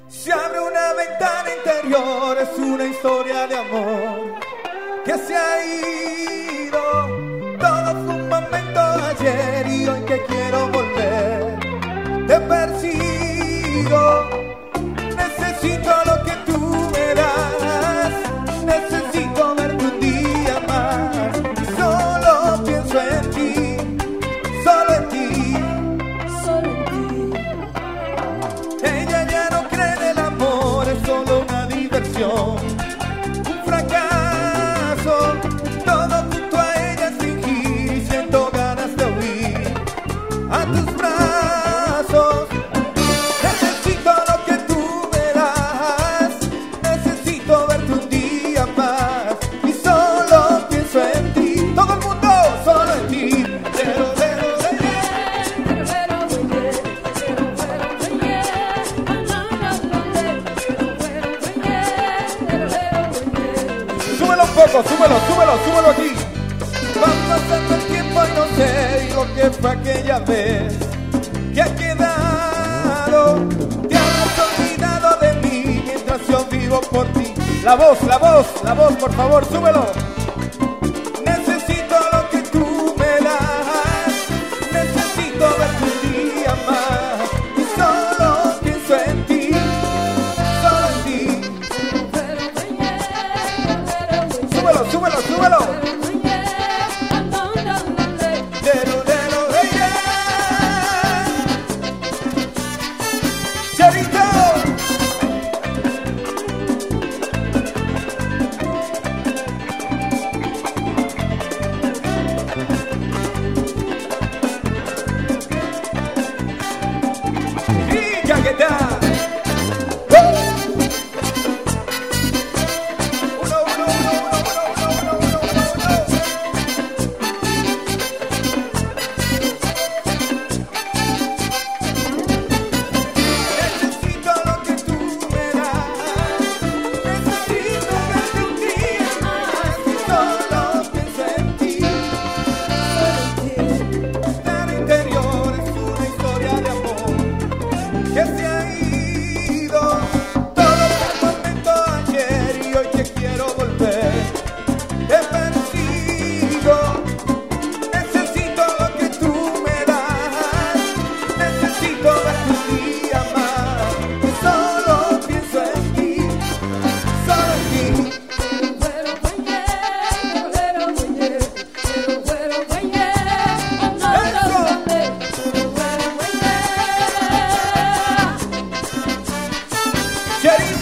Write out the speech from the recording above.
Se abre una ventana interior, es una historia de amor que se ha ido. Todo fue un momento ayer y hoy que quiero volver te persigo. Necesito lo que tú me das, necesito verte un día más. Solo pienso en ti, solo en ti, solo en ti. Ella ya no cree en el amor, es solo una diversión, un fracaso. Todo junto a ella es fingir y siento ganas de huir a tus brazos. Necesito lo que tú me das, necesito verte un día más y solo pienso en ti. Todo el mundo, solo en ti. Súbelo un poco, súbelo aquí. Va pasando el tiempo y no sé lo que fue aquella vez que ha quedado. Te habrás olvidado de mí mientras yo vivo por ti. La voz, por favor, súbelo. Necesito lo que tú me das, necesito verte un día más y solo pienso en ti, solo en ti. Súbelo. Cherito. Y chaqueta. Necesito lo que tú me das, necesito verte un día más y solo pienso en ti. Tan interior es una historia de amor que se ha ido. Todo fue un momento ayer y hoy que quiero volver te persigo. Necesito lo que tú me das, necesito verte un día más y solo pienso en ti, solo en ti. Cherito.